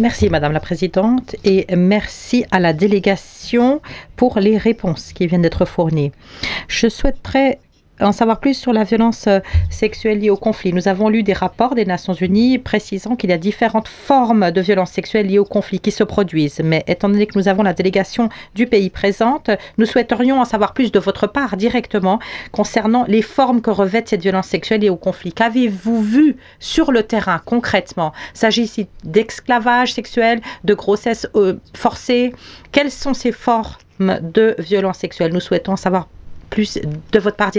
Merci Madame la Présidente et merci à la délégation pour les réponses qui viennent d'être fournies. Je souhaiterais en savoir plus sur la violence sexuelle liée au conflit. Nous avons lu des rapports des Nations Unies précisant qu'il y a différentes formes de violences sexuelles liées au conflit qui se produisent. Mais étant donné que nous avons la délégation du pays présente, nous souhaiterions en savoir plus de votre part directement concernant les formes que revêtent cette violence sexuelle liée au conflit. Qu'avez-vous vu sur le terrain concrètement? S'agit-il d'esclavage sexuel, de grossesse forcée? Quelles sont ces formes de violence sexuelle? Nous souhaitons en savoir plus de votre part